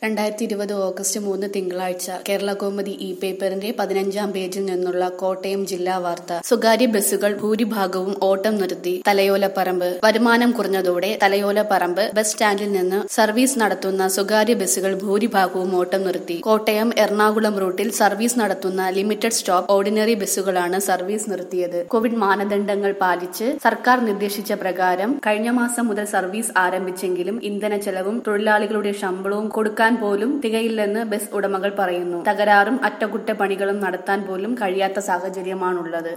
2020 August 3 തിങ്കളാഴ്ച കേരളകൗമുദി പേപ്പറിന്റെ 15-ാം പേജിൽ നിന്നുള്ള കോട്ടയം ജില്ലാ വാർത്ത. സ്വകാര്യ ബസ്സുകൾ ഭൂരിഭാഗവും ഓട്ടം നിർത്തി. തലയോലപ്പറമ്പ്. വരുമാനം കുറഞ്ഞതോടെ തലയോലപ്പറമ്പ് ബസ് സ്റ്റാൻഡിൽ നിന്ന് സർവീസ് നടത്തുന്ന സ്വകാര്യ ബസ്സുകൾ ഭൂരിഭാഗവും ഓട്ടം നിർത്തി. കോട്ടയം എറണാകുളം റൂട്ടിൽ സർവീസ് നടത്തുന്ന ലിമിറ്റഡ് സ്റ്റോപ്പ് ഓർഡിനറി ബസ്സുകളാണ് സർവീസ് നിർത്തിയത്. കോവിഡ് മാനദണ്ഡങ്ങൾ പാലിച്ച് സർക്കാർ നിർദ്ദേശിച്ച പ്രകാരം കഴിഞ്ഞ മാസം മുതൽ സർവീസ് ആരംഭിച്ചെങ്കിലും ഇന്ധന ചെലവും തൊഴിലാളികളുടെ ശമ്പളവും കൊടുക്കാൻ പോലും തികയില്ലെന്ന് ബസ് ഉടമകൾ പറയുന്നു. തകരാറും അറ്റകുറ്റപ്പണികളും നടത്താൻ പോലും കഴിയാത്ത സാഹചര്യമാണുള്ളത്.